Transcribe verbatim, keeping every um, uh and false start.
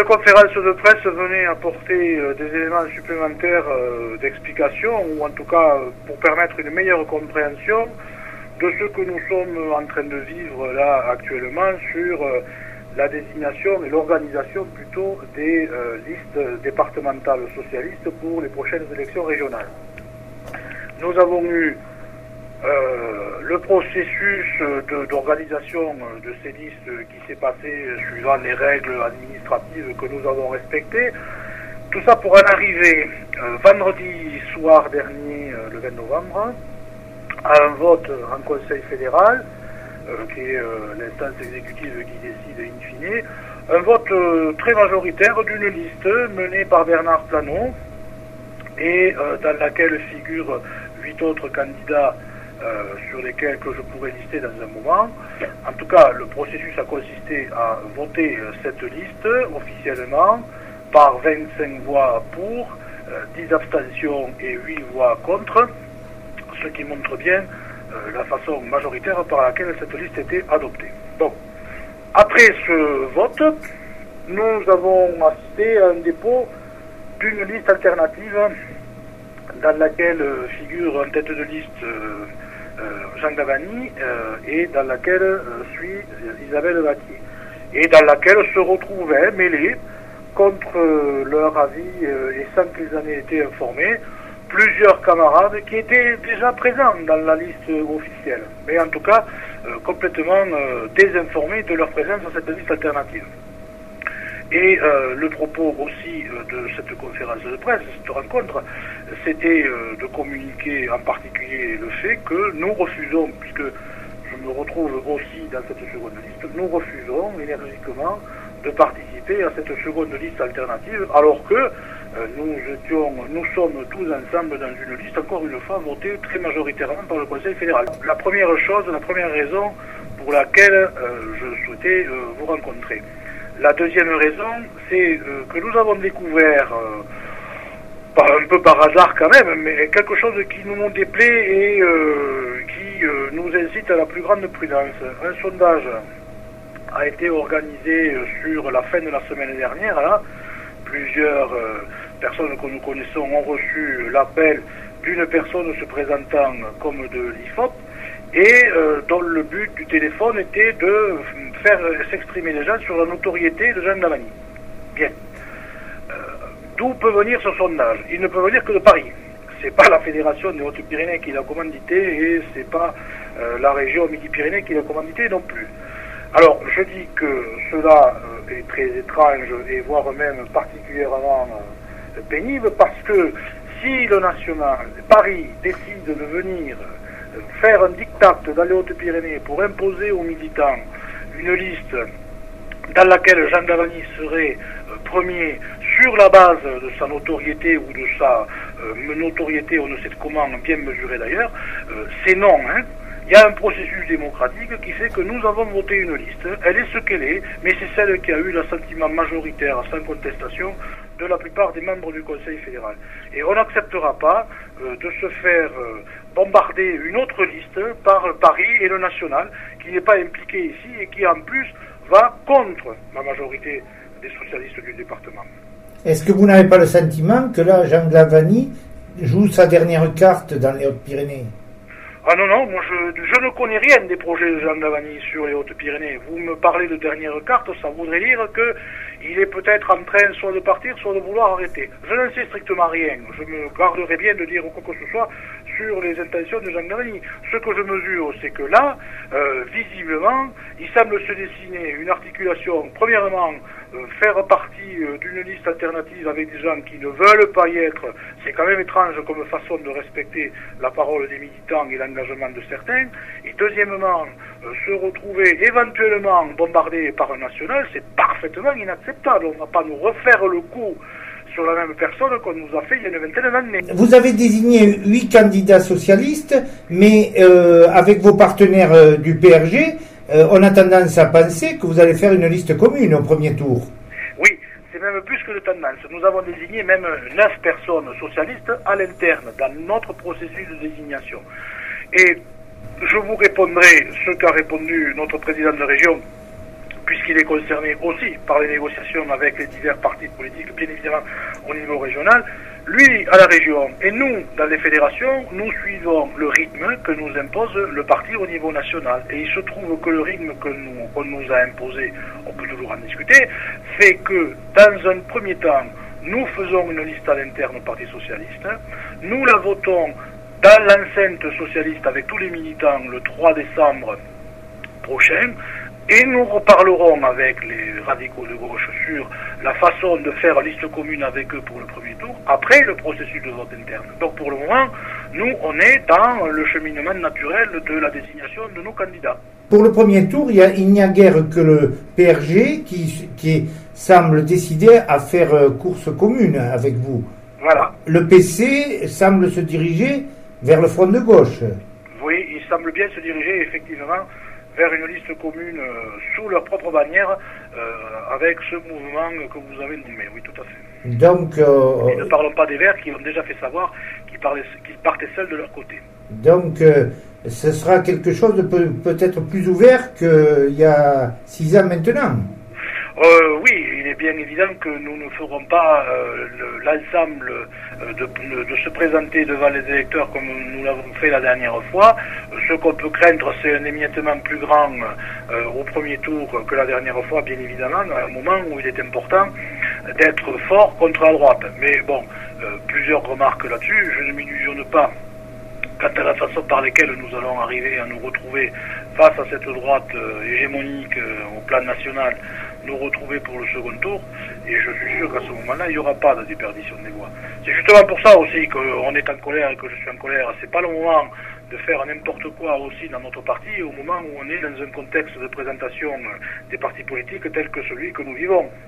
cette conférence de presse venait apporter euh, des éléments supplémentaires euh, d'explication, ou en tout cas euh, pour permettre une meilleure compréhension de ce que nous sommes en train de vivre là actuellement sur euh, la désignation et l'organisation plutôt des euh, listes départementales socialistes pour les prochaines élections régionales. Nous avons eu euh, le processus de, d'organisation de ces listes qui s'est passé suivant les règles administratives que nous avons respectées. Tout ça pour en arriver euh, vendredi soir dernier, euh, le vingt novembre, à un vote en Conseil fédéral, euh, qui est euh, l'instance exécutive qui décide in fine, un vote euh, très majoritaire d'une liste menée par Bernard Planot et euh, dans laquelle figurent huit autres candidats euh, sur lesquels que je pourrais lister dans un moment. En tout cas, le processus a consisté à voter euh, cette liste officiellement par vingt-cinq voix pour, euh, dix abstentions et huit voix contre, ce qui montre bien euh, la façon majoritaire par laquelle cette liste était adoptée. Donc, après ce vote, nous avons assisté à un dépôt d'une liste alternative dans laquelle euh, figure en tête de liste euh, euh, Jean Gavani euh, et dans laquelle euh, suit Isabelle Vattier, et dans laquelle se retrouvaient mêlés contre euh, leur avis euh, et sans qu'ils en aient été informés plusieurs camarades qui étaient déjà présents dans la liste officielle, mais en tout cas euh, complètement euh, désinformés de leur présence dans cette liste alternative. Et euh, le propos aussi euh, de cette conférence de presse, cette rencontre, c'était euh, de communiquer en particulier le fait que nous refusons, puisque je me retrouve aussi dans cette seconde liste, nous refusons énergiquement de participer à cette seconde liste alternative, alors que euh, nous étions, nous sommes tous ensemble dans une liste, encore une fois, votée très majoritairement par le Conseil fédéral. La première chose, la première raison pour laquelle euh, je souhaitais euh, vous rencontrer. La deuxième raison, c'est euh, que nous avons découvert, euh, pas un peu par hasard quand même, mais quelque chose qui nous déplaît et euh, qui euh, nous incite à la plus grande prudence. Un sondage a été organisé sur la fin de la semaine dernière. Là. Plusieurs euh, personnes que nous connaissons ont reçu l'appel d'une personne se présentant comme de l'I F O P et euh, dont le but du téléphone était de faire s'exprimer les gens sur la notoriété de Jean Gavani. Bien. Euh, D'où peut venir ce sondage? Il ne peut venir que de Paris. C'est pas la Fédération des Hautes-Pyrénées qui l'a commandité et c'est pas euh, la région Midi-Pyrénées qui l'a commandité non plus. Alors, je dis que cela euh, est très étrange et voire même particulièrement euh, pénible parce que si le national, Paris, décide de venir euh, faire un diktat dans les Hautes-Pyrénées pour imposer aux militants une liste dans laquelle Jean Gavani serait euh, premier sur la base de sa notoriété ou de sa euh, notoriété, on ne sait comment bien mesurée d'ailleurs, euh, c'est non, hein. Il y a un processus démocratique qui fait que nous avons voté une liste, elle est ce qu'elle est, mais c'est celle qui a eu l'assentiment majoritaire sans contestation de la plupart des membres du Conseil fédéral. Et on n'acceptera pas euh, de se faire euh, bombarder une autre liste par Paris et le national, qui n'est pas impliqué ici et qui en plus va contre la majorité des socialistes du département. Est-ce que vous n'avez pas le sentiment que là, Jean Gavani joue sa dernière carte dans les Hautes-Pyrénées? Ah non, non, moi je, je ne connais rien des projets de Jean Gavani sur les Hautes-Pyrénées. Vous me parlez de dernière carte, ça voudrait dire que il est peut-être en train soit de partir, soit de vouloir arrêter. Je n'en sais strictement rien. Je me garderai bien de dire quoi que ce soit sur les intentions de Jean Gavani. Ce que je mesure, c'est que là, euh, visiblement, il semble se dessiner une articulation, premièrement, euh, faire partie euh, d'une liste alternative avec des gens qui ne veulent pas y être. C'est quand même étrange comme façon de respecter la parole des militants et l'engagement de certains. Et deuxièmement, euh, se retrouver éventuellement bombardé par un national, c'est parfaitement inacceptable. On ne va pas nous refaire le coup sur la même personne qu'on nous a fait il y a une vingtaine d'années. Vous avez désigné huit candidats socialistes, mais euh, avec vos partenaires euh, du P R G, euh, on a tendance à penser que vous allez faire une liste commune au premier tour. Oui, c'est même plus que de tendance. Nous avons désigné même neuf personnes socialistes à l'interne dans notre processus de désignation. Et je vous répondrai ce qu'a répondu notre président de région, puisqu'il est concerné aussi par les négociations avec les divers partis politiques, bien évidemment au niveau régional. Lui, à la région, et nous, dans les fédérations, nous suivons le rythme que nous impose le parti au niveau national. Et il se trouve que le rythme que nous, qu'on nous a imposé, on peut toujours en discuter, fait que, dans un premier temps, nous faisons une liste à l'interne au Parti Socialiste, nous la votons dans l'enceinte socialiste avec tous les militants le trois décembre prochain, et nous reparlerons avec les radicaux de gauche sur la façon de faire liste commune avec eux pour le premier tour, après le processus de vote interne. Donc pour le moment, nous, on est dans le cheminement naturel de la désignation de nos candidats. Pour le premier tour, il, y a, il n'y a guère que le P R G qui, qui semble décidé à faire course commune avec vous. Voilà. Le P C semble se diriger vers le front de gauche. Oui, il semble bien se diriger effectivement vers une liste commune euh, sous leur propre bannière euh, avec ce mouvement que vous avez nommé, oui, tout à fait. Donc, euh, et ne parlons pas des Verts qui ont déjà fait savoir qu'ils, parlaient, qu'ils partaient seuls de leur côté. Donc, euh, ce sera quelque chose de peut, peut-être plus ouvert qu'il y a six ans maintenant. Euh, oui, il est bien évident que nous ne ferons pas euh, le, l'ensemble euh, de, de, de se présenter devant les électeurs comme nous l'avons fait la dernière fois. Ce qu'on peut craindre, c'est un émiettement plus grand euh, au premier tour que la dernière fois, bien évidemment, à un moment où il est important d'être fort contre la droite. Mais bon, euh, plusieurs remarques là-dessus. Je ne m'illusionne pas quant à la façon par laquelle nous allons arriver à nous retrouver face à cette droite euh, hégémonique euh, au plan national, nous retrouver pour le second tour, et je suis sûr qu'à ce moment-là, il n'y aura pas de déperdition des voix. C'est justement pour ça aussi qu'on est en colère et que je suis en colère. C'est pas le moment de faire n'importe quoi aussi dans notre parti, au moment où on est dans un contexte de présentation des partis politiques tel que celui que nous vivons.